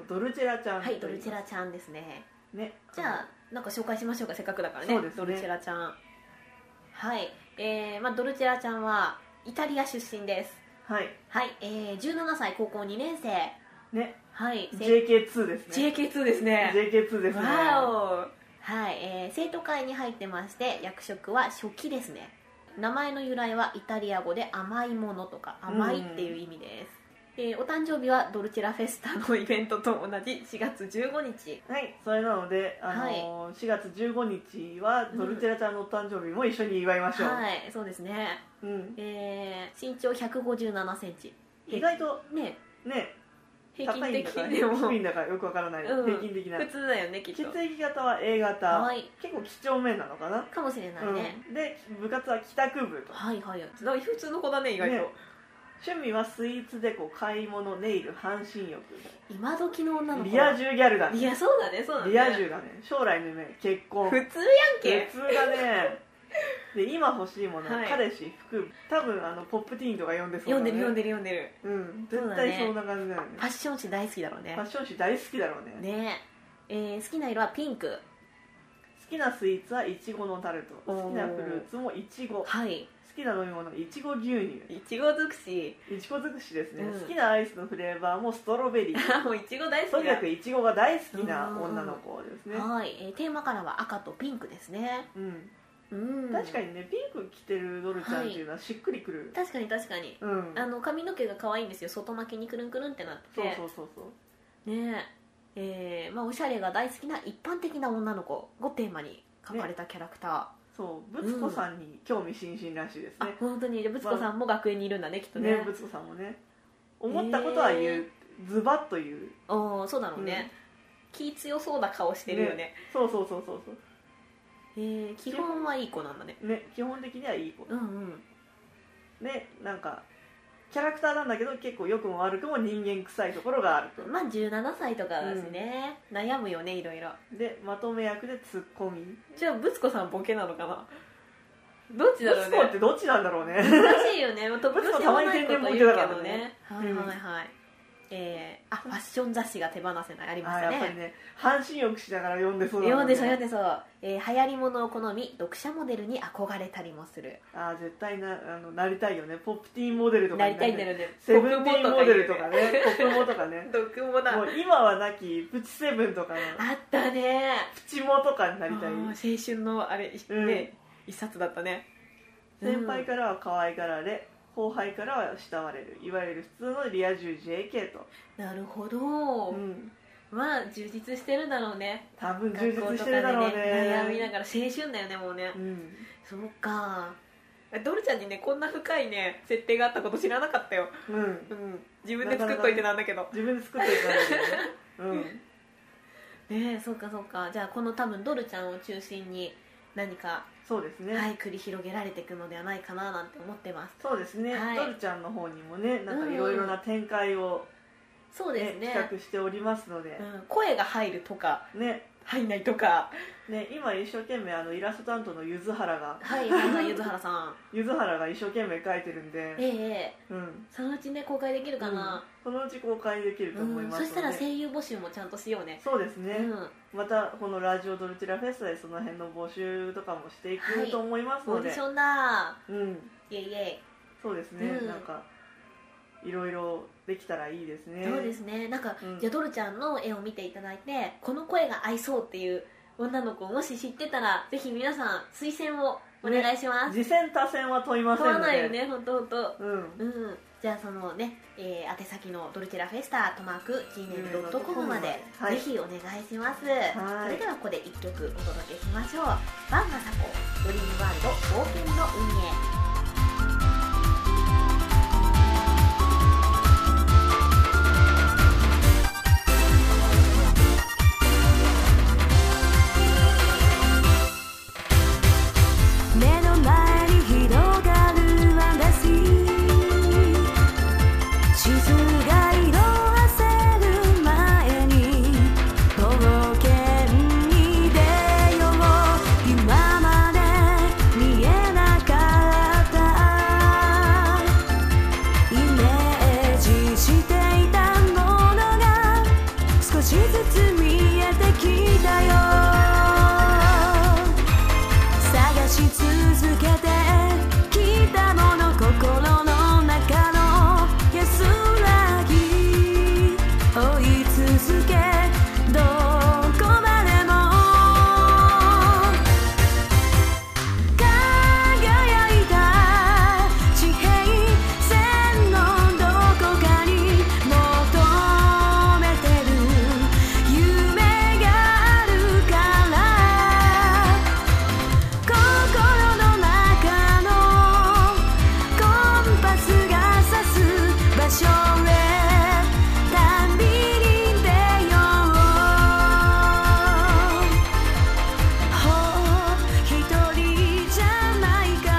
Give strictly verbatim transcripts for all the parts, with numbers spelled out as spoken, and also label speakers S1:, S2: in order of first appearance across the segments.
S1: ドルチェラちゃん。
S2: はい、ドルチェラちゃんですね。
S1: ね、
S2: じゃあなんか紹介しましょうか、せっかくだからね。
S1: そうですね、
S2: ドルチェラちゃん。はい、えーまあ、ドルチェラちゃんはイタリア出身です。
S1: はい、
S2: はい、えー、じゅうななさい、高校にねんせい
S1: ね、
S2: はい、
S1: ジェーケーツー ですね。
S2: ジェーケーツー ですね。
S1: ジェーケーツー ですね。
S2: わお。はい、えー、生徒会に入ってまして、役職は書記ですね。名前の由来はイタリア語で甘いものとか甘いっていう意味です。えー、お誕生日はドルチェラフェスタのイベントと同じしがつじゅうごにち。
S1: はい、それなので、あのーはい、しがつじゅうごにちはドルチェラちゃんのお誕生日も一緒に祝いましょう。
S2: うん、はい、そうですね。うん、えー、身長ひゃくごじゅうななセンチ。
S1: 意外と
S2: ね
S1: ね、
S2: 平均的
S1: にも低いんだかよくわからない、うん、平均的な
S2: 普通だよね、きっと。
S1: 血液型は エー 型、
S2: はい、
S1: 結構几帳面なのかな、
S2: かもしれないね、
S1: うん、で部活は帰宅部と。
S2: はいはい、普通の子だね、意外と、ね、
S1: 趣味はスイーツデコ、買い物、ネイル、半身浴。
S2: 今時の女の子、
S1: リア充ギャルだね。
S2: いや、そうだね、そうだね、
S1: リア充だね。将来の夢、結婚。
S2: 普通やんけ。
S1: 普通だね。で、今欲しいもの、
S2: はい、
S1: 彼氏、服、多分あのポップティーンとか読んでそうだね。
S2: 読んでる読んでる読んでる。
S1: うん、絶対そんな感じだよね。
S2: ファッション誌大好きだろうね。
S1: ファッション誌大好きだろうね。
S2: ねえ、えー、好きな色はピンク。
S1: 好きなスイーツはいちごのタルト。好きなフルーツもいちご。
S2: はい。
S1: 好きな飲み物いちご牛乳。
S2: いちご尽くし。
S1: いちご尽くしですね、
S2: うん、
S1: 好きなアイスのフレーバーもストロベリー。
S2: もういちご大好きだ。
S1: とにかくいちごが大好きな女の子ですね。
S2: はい、えー、テーマカラーは赤とピンクですね。
S1: うん
S2: うん、
S1: 確かにね、ピンク着てるドルちゃんっていうのはしっくりくる、
S2: はい、確かに確かに、うん、あの髪の毛が可愛いんですよ。外巻きにくるんくるんってなってて、
S1: そうそうそうそう
S2: ねえ、えーまあ、おしゃれが大好きな一般的な女の子をテーマに描かれたキャラクター、ね、
S1: そうブツ子さんに興味津々らしいですね、
S2: うん、あ、本当に。じゃあブツ子さんも学園にいるんだね、きっとね。
S1: ね、ブツ子さんもね、思ったことは言う、えー、ズバッと言う。
S2: おー、そうだろうね、うん、気強そうな顔してるよね。
S1: ね、そうそうそうそうそう。
S2: えー、基本はいい子なんだね。
S1: ね、基本的にはいい子。
S2: うんうん。
S1: ね、なんかキャラクターなんだけど結構良くも悪くも人間臭いところがあると。
S2: まあじゅうななさいとかだしね、うん、悩むよね、いろいろ。
S1: で、まとめ役でツッコミ。
S2: じゃあブツ子さんボケなのかな。どっちだろうね。
S1: ブツ子ってどっちなんだろうね。
S2: 難しいよね。ブツ
S1: 子たまに全然ボケだからね。
S2: はいはいはい。えー、あ、ファッション雑誌が手放せない、ありましたね。
S1: やっぱりね、半身浴しながら読んでそうだ
S2: もんね。読んでそう読んでそう、えー、流行り物を好み、読者モデルに憧れたりもする。
S1: あー、絶対な、あのなりたいよね。ポップティーンモデルとか、
S2: ね、なりたいんだよね。
S1: セブンティーンモデルとかね、ポップモとかね。
S2: 毒モだ。
S1: もう今はなきプチセブンとかの
S2: あったね。
S1: プチモとかになりたい。
S2: 青春のあれ、ね、うん、一冊だったね。
S1: 先輩からは可愛がられ、後輩からは慕われる、いわゆる普通のリア充 ジェーケー と。
S2: なるほど、うん、まあ充実してるだろうね。
S1: 多分充実してるだろうね。
S2: 悩みながら青春だよね、もうね、うん、そうか。ドルちゃんにね、こんな深いね設定があったこと知らなかったよ。うん、うん、自分で作っといてなんだけど。
S1: 自分で作っといてなんだけどね。
S2: うん、ねえ、そうかそうか。じゃあこの多分ドルちゃんを中心に何か、
S1: そうですね、
S2: はい、繰り広げられていくのではないかななんて思ってます。
S1: そうですね、はい、ドルちゃんの方にもね、なんかいろいろな展開を、ね、
S2: そうですね、
S1: 企画しておりますので、
S2: うん、声が入るとか、
S1: ね、
S2: 入んないとか、
S1: ね、今一生懸命あのイラスト担当の柚原が、
S2: はいはいはい、柚原さん
S1: 柚原が一生懸命描いてるんで、
S2: ええ、うん、そのうちね公開できるかな、
S1: うん、そのうち公開できると思いますので、うん、
S2: そしたら声優募集もちゃんとしようね。
S1: そうですね、うん、またこのラジオドルチェラフェスタでその辺の募集とかもしていくと思いますので、
S2: はい、オーディションだー、
S1: うん、
S2: イエイイエイ。
S1: そうですね、うん、なんかいろいろできたらいいですね。
S2: そうですね、なんか、うん、じゃあドルちゃんの絵を見ていただいて、この声が合いそうっていう女の子をもし知ってたら、ぜひ皆さん推薦をお願いします。
S1: ね、次戦他戦は問いませんので。
S2: 問わないよね、本当本当。うん、
S1: うん、
S2: じゃあそのね、えー、宛先のドルチェラフェスタとマーク ジーメールドットコム まで、はい、ぜひお願いします。はい、それではここでいっきょくお届けしましょう。バンガサコドリームワールド冒険の運営。
S3: 今まで見えなかっしずつ見えてきたよ。探し続けてきたもの、心の中の安らぎ追い続け、どこまでも輝いた地平線のどこかに求めてる夢があるから、心の中のコンパスが指す場所へ旅に出よう。ほう一人じゃないから。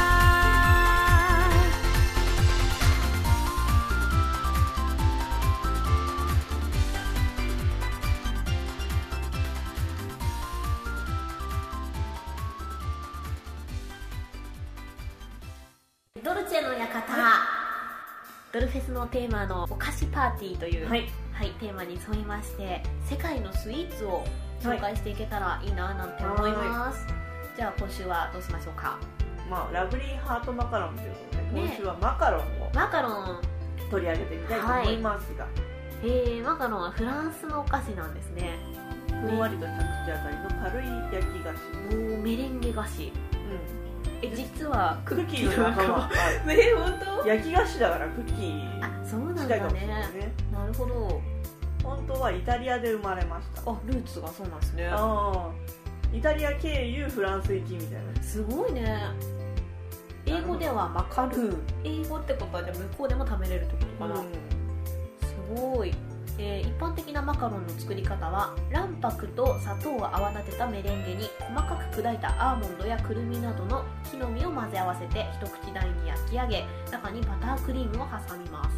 S2: ドルチェの館、ドルフェスのテーマのお菓子パーティーという、
S1: はい
S2: はい、テーマに沿いまして世界のスイーツを紹介していけたらいいななんて思います、じゃあ今週はどうしましょうか。
S1: まあラブリーハートマカロンということで、
S2: ね
S1: 今週はマカロンを
S2: マカロン、
S1: 取り上げてみたいと思いますが、
S2: えー、マカロンはフランスのお菓子なんですね。
S1: ふんわりとした口当たりの軽い焼き菓子、
S2: おーメレンゲ菓子、
S1: う
S2: え実は
S1: ん、クッキーの仲間、
S2: ね本当
S1: 焼き菓子だからクッキー
S2: あそうなん
S1: 近
S2: だ
S1: いかもしれない
S2: ね。
S1: ね。
S2: なるほど。
S1: 本当はイタリアで生まれました。
S2: あルーツがそうなんですね。
S1: ああ、イタリア経由フランス行きみたいな。
S2: すごいね。英語ではマカルーン、
S1: うん、
S2: 英語ってことはじゃあ向こうでも食べれるってことかな、
S1: うん、
S2: すごい、えー一般的なマカロンの作り方は卵白と砂糖を泡立てたメレンゲに細かく砕いたアーモンドやくるみなどの木の実を混ぜ合わせて一口大に焼き上げ、中にバタークリームを挟みます。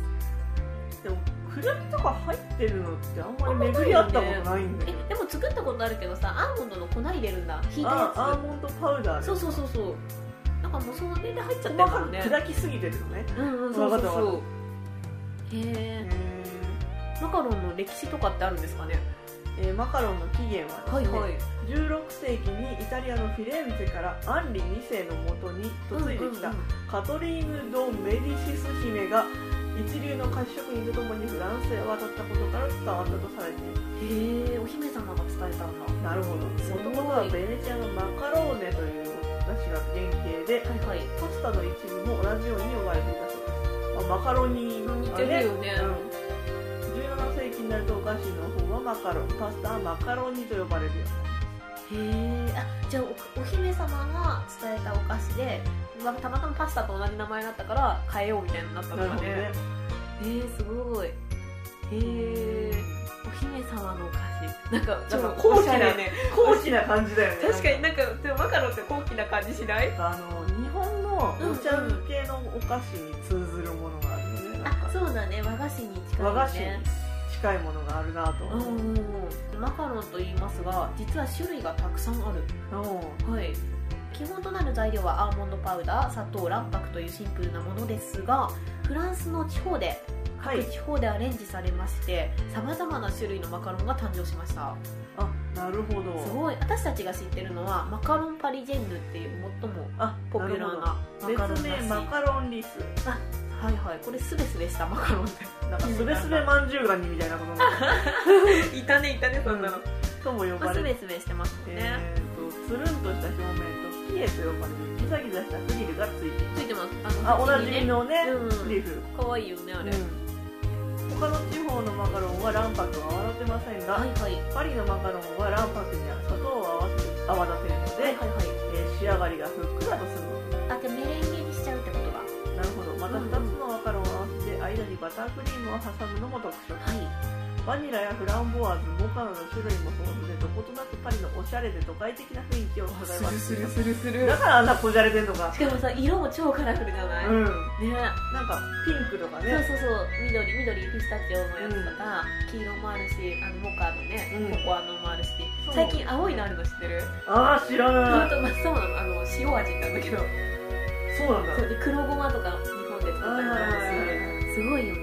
S1: でもくるみとか入ってるのってあんまり巡り合ったことないんだよ。
S2: えでも作ったことあるけどさ、アーモンドの粉入れるんだ、ひいたやつ。
S1: あアーモンドパウダーで
S2: そうそうそうそう、なんかもうその辺で入っちゃってる
S1: 細かく
S2: からね。
S1: 砕きすぎてるのね。
S2: うんうんそうそう
S1: わかったわか
S2: そう。へえ。マカロンの歴史とかってあるんですかね。
S1: えーマカロンの起源はですね、
S2: はいはい。
S1: じゅうろくせいきにイタリアのフィレンツェからアンリにせいのもとに嫁いできたカトリーヌ・ド・メディシス姫が一流の菓子職人とともにフランスへ渡ったことから伝わったとされている。
S2: へえ、お姫様が伝えたんだ。
S1: なるほど。
S2: すごい
S1: もともとはベネチアのマカローネというお菓子が原型で、
S2: はいはい。
S1: パスタの一部も同じように呼ばれていたそうです。まあ、マカロニが
S2: 似てるよね。
S1: うんじゅうななせいきになるとお菓子の方はマカロン、パスタはマカロニと呼ばれるようになります。
S2: へえ、あ、じゃあ お, お姫様が伝えたお菓子で、まあたまたまパスタと同じ名前だったから変えようみたいになったのかね。へえ、すごい。へえ、お姫様のお菓子。なんか
S1: なんか
S2: 超
S1: 高貴な
S2: おしゃれね。
S1: 高貴な感じだよね。
S2: 確かになんかでもマカロンって高貴な感じしない？
S1: あの日本のお茶漬けのお菓子に通ずるものがあるよね。なん
S2: あ、
S1: か
S2: そうだね、和菓子に近いよね。
S1: 和菓子に近いものがあるなと思う。
S2: うんうんうん、マカロンと言いますが実は種類がたくさんある。はい、基本となる材料はアーモンドパウダー、砂糖、卵白というシンプルなものですが、フランスの地方で各地方でアレンジされましてさまざまな種類のマカロンが誕生しました。
S1: あ、なるほど。
S2: すごい。私たちが知ってるのはマカロンパリジェンヌっていう最も
S1: あ、
S2: ポピュラーなマカロン
S1: 別名マカロンリス。
S2: あ、はいはい、これスベスベしたマカロンって
S1: なんかスベスベまんじゅうガニみたいなことも
S2: いたねいたね、そんなの、
S1: とも呼
S2: まあ、ス
S1: ばれる。
S2: ベスベしてますもんね。
S1: えーとつるんとした表面とピエと呼ばれるギザギザしたフリルがついている。
S2: ついてます。あ
S1: あ、おなじみ
S2: ね、
S1: のね、
S2: うん
S1: リーフ。
S2: かわいいよねあれ、
S1: うん他の地方のマカロンは卵白を泡立てませんが、
S2: はいはい
S1: パリのマカロンは卵白に砂糖を合わせて泡立てるので、
S2: はいはいはい。
S1: えー仕上がりがふっくらとするのです。
S2: あ、じゃあメレンゲにしちゃうってことだ。
S1: なるほど。またふたつのマカロンを合わせて間にバタークリームを挟むのも特徴。
S2: はい。
S1: バニラやフランボワーズ、モカなどの種類も豊富で、どことなくパリのおしゃれで都会的な雰囲気を漂わせています。
S2: るする
S1: だからあんなこじゃれてんのか。
S2: しかもさ、色も超カラフルじゃない、
S1: うん。
S2: ね。
S1: なんかピンクとか
S2: そう
S1: ね。
S2: そうそう、緑緑ピスタチオのやつとか、黄色もあるし、あのモカのね、
S1: うん
S2: ココアのもあるし、
S1: そう
S2: 最近青いのあるの知ってる？
S1: ああ、知らない。
S2: ほんと真っ青なの、あの塩味なんだけど、
S1: そうなんだ。
S2: そうで黒ごまとか日本で作ったりとかする。すごいよね。
S1: す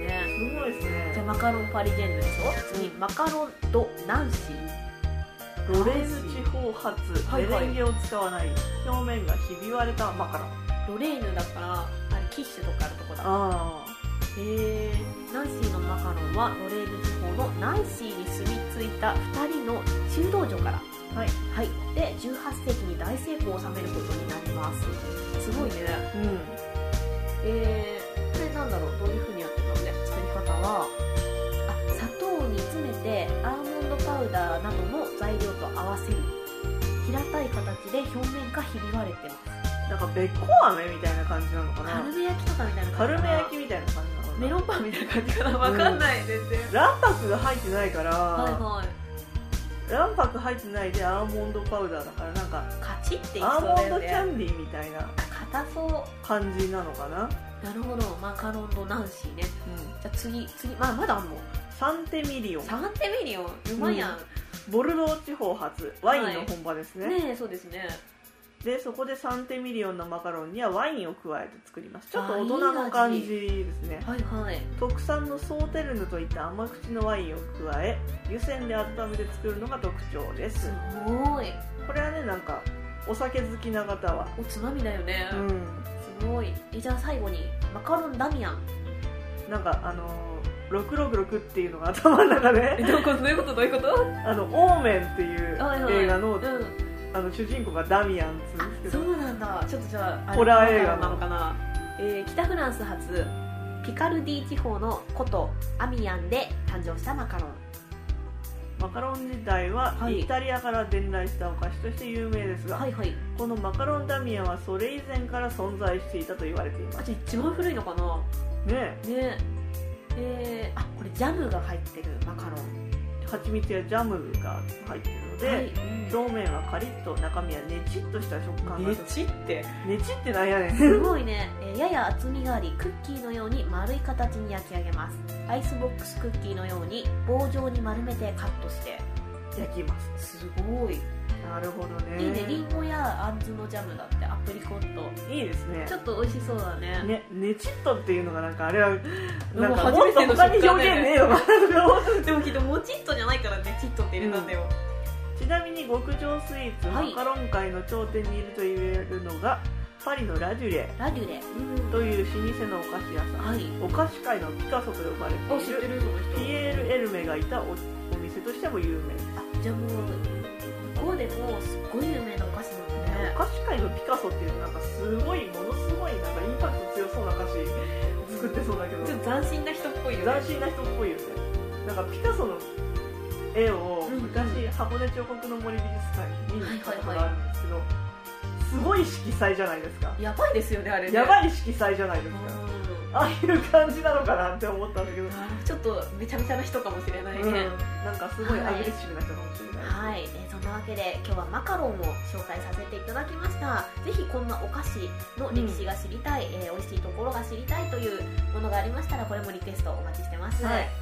S1: ごいですね。
S2: じゃあマカロンパリジェンヌでしょ、次マカロンドナンシー、
S1: ロレーヌ地方発
S2: はいはい
S1: メレンゲを使わない表面がひび割れたマカロン。
S2: ロレーヌだからあれキッシュとかあるとこだ。
S1: あ
S2: へえ。ナンシーのマカロンはロレーヌ地方のナンシーに住み着いたふたりの修道女から
S1: あ、はい、
S2: はいでじゅうはっせいきに大成功を収めることになります。すごいね。
S1: うん
S2: えー、これなんだろう、どういう風にやってるのね、作り方はあ砂糖に詰めてアーモンドパウダーなどの材料と合わせる平たい形で表面がひび割れてます。
S1: なんかべっこ飴みたいな感じなのかな。
S2: カルメ焼きとかみたいな
S1: カル
S2: 感じかな。
S1: メ焼きみたいな感じなのかな。
S2: メロンパンみたいな感じかな、わかんない、全然。
S1: 卵白が入ってないから、
S2: はいはい。
S1: 卵白入ってないでアーモンドパウダーだからなんか
S2: カチっていき
S1: アーモンド
S2: そうだよね。
S1: キャンディーみたいな
S2: 硬そ
S1: 感じなのかな。
S2: う。なるほど、マカロンドナンシーね。
S1: うん、
S2: じゃあ次次、まあまだあんの。
S1: サンテミリオン、
S2: サンテミリオン、うまいやん。
S1: ボルドー地方発ワインの本場ですね。
S2: ねえ、そうですね。
S1: でそこでサンテミリオンのマカロンにはワインを加えて作ります。ちょっと
S2: あ
S1: 大人の感じですね。
S2: はいはい。
S1: 特産のソーテルヌといった甘口のワインを加え湯煎で温めて作るのが特徴です。
S2: すごい。
S1: これはね、なんかお酒好きな方は、
S2: おつまみだよね。
S1: うん、
S2: すごい。え、じゃあ最後にマカロンダミアン。
S1: なんかあのー、ろくろくろくっていうのが頭の中で
S2: どういうことどういうことどういうこと？
S1: あのオーメンっていう
S2: はいはい
S1: 映画の、
S2: うん、
S1: あの主人公がダミアンっつうんですけど、
S2: そうなんだ。ちょっとじゃああれ
S1: ホラー映画の
S2: なのかな。えー、北フランス発ピカルディ地方の古都アミアンで誕生したマカロン。
S1: マカロン自体は
S2: はい
S1: イタリアから伝来したお菓子として有名ですが、
S2: はいはい。
S1: このマカロンダミアンはそれ以前から存在していたと言われていま
S2: あ、
S1: す
S2: じゃあ一番古いのかな。
S1: ね。
S2: ねえー、あ、これジャムが入ってるマカロン。
S1: 蜂蜜やジャムが入っているので、
S2: はい、
S1: 表面はカリッと中身はネチッとした食感が
S2: ねちって
S1: ネチってなんやねん
S2: すごいね、えーやや厚みがありクッキーのように丸い形に焼き上げます。アイスボックスクッキーのように棒状に丸めてカットして
S1: 焼きます。
S2: すごい
S1: なるほどね。
S2: いいね。リンゴやあんずのジャムだってアプリコット
S1: いいですね。
S2: ちょっと美味しそうだね。
S1: ね、ネチッとっていうのがなんかあれはなん
S2: もう
S1: かもっと
S2: 初めての
S1: 他に表
S2: 食感だよね
S1: 現ねえのかなって思って
S2: でもきっともちっとじゃないからねチッとって入れたんだよ、
S1: ちなみに極上スイーツ、
S2: はい
S1: マカロン界の頂点にいると言えるのがパリのラデュレ
S2: ラデュレうん
S1: という老舗のお菓子屋さん、
S2: はい。
S1: お菓子界のピカソと呼ばれ
S2: あ、知って
S1: ている
S2: るその人。
S1: ピエール・エルメがいたおお店としても有名です。
S2: あ、じゃあもう向こうでもすっごい有名なお菓子なのね
S1: お菓子界のピカソっていうなんかすごいものすごいなんかインパクト強そうな歌詞作ってそうだけど、
S2: ちょっと斬新な人っぽいよね。
S1: 斬新な人っぽいよね。なんかピカソの絵を
S2: うん
S1: 昔、箱根彫刻の森美術館に見に行ったことがあるんですけど、すごい色彩じゃないですか。
S2: やばいですよねあれね。
S1: やばい色彩じゃないですか。
S2: うん
S1: ああいう感じなのかなって思ったんだけど、
S2: ちょっとめちゃめちゃな人かもしれないね、
S1: うん、なんかすごいアグレッシブな人かもしれない。
S2: はい、えーそんなわけで今日はマカロンを紹介させていただきました。ぜひこんなお菓子の歴史が知りたい、えー美味しいところが知りたいというものがありましたらこれもリクエストお待ちしてます、
S1: はい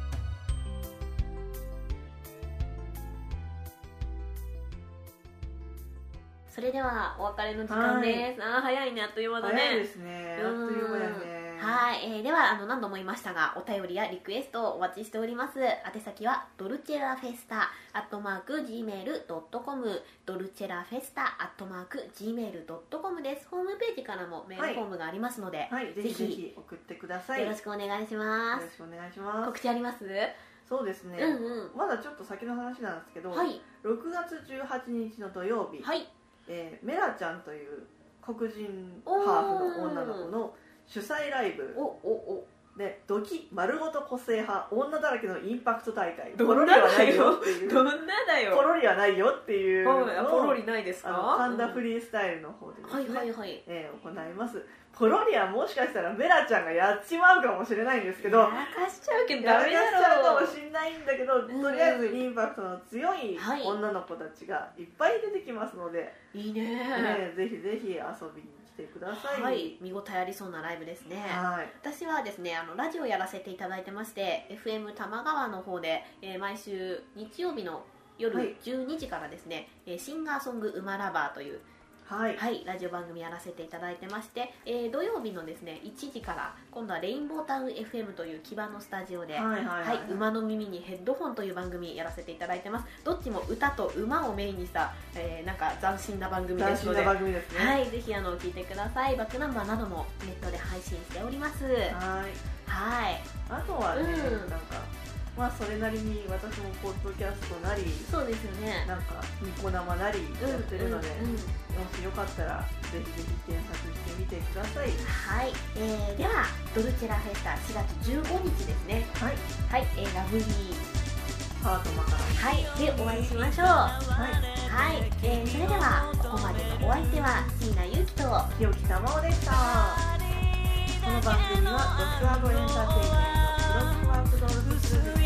S2: それではお別れの時間です。あー早いね、あっという間だね。
S1: 早いですね。あっという間やね。
S2: はい、えーではあの何度も言いましたがお便りやリクエストをお待ちしております。宛先はドルチェラフェスタアットマーク ジーメールドットコム ドルチェラフェスタアットマーク ジーメールドットコム です。ホームページからもメールフォームがありますので、
S1: はい、ぜひぜひ送ってください。
S2: よろしくお願いします
S1: よろしくお願いします。
S2: 告知あります？
S1: そうですね、
S2: うんうん
S1: まだちょっと先の話なんですけど、
S2: はい
S1: ろくがつじゅうはちにちの土曜日、
S2: はい
S1: えーメラちゃんという黒人ハーフの女の子の主催ライブ
S2: おおお
S1: でドキ丸ごと個性派女だらけのインパクト大会、
S2: ど
S1: ポロ
S2: んなだよ
S1: リはないよっていう
S2: どんなだよ
S1: ポロリはないよっていうのを
S2: はいポロリないです
S1: あの
S2: か？
S1: 神田フリースタイルの方でですね、
S2: はいはいはい
S1: えー行います。ポロリはもしかしたらメラちゃんがやっちまうかもしれないんですけど、
S2: やらかしちゃうけど
S1: やらかし
S2: ダメだ
S1: ちゃうか
S2: ろ
S1: もしれないんだけど、
S2: うん
S1: とりあえずインパクトの強い
S2: はい
S1: 女の子たちがいっぱい出てきますので、
S2: いいね
S1: ね、ぜひぜひ遊びに来てください。
S2: はい、見応えありそうなライブですね。
S1: はい
S2: 私はですねあのラジオやらせていただいてまして エフエム 玉川の方で、えー毎週日曜日の
S1: はい
S2: 夜じゅうにじからですね、えーシンガーソングウマラバーという
S1: はい、
S2: はい、ラジオ番組やらせていただいてまして、えー土曜日のですねいちじから今度はレインボータウン エフエム という基盤のスタジオで、
S1: はいはいはいはい
S2: 馬の耳にヘッドホンという番組やらせていただいてます。どっちも歌と馬をメインにした、えーなんか斬新な番組ですので、
S1: 斬新な番組ですね。
S2: はい、ぜひあの聞いてください。バックナンバーなどもネットで配信しております。
S1: はい。
S2: はい、
S1: あとはね、
S2: うん
S1: なんかまあそれなりに私もポッドキャストなり、
S2: そうですよね。
S1: なんかニコ生なりやってるので、
S2: うんうんうん
S1: もしよかったらぜひぜひ検索してみてください。
S2: はい、えーではドルチェラフェスタしがつじゅうごにちですね。
S1: はい。
S2: はい、えーラブリー
S1: ハートマカロン。
S2: はいでお会いしましょう。
S1: はい。
S2: はい、えーそれではここまでのお相手は椎名ゆうきと、
S1: 清木玉緒でした。この番組はドッグアドエンターテインメントプロジワークドールズプロデュース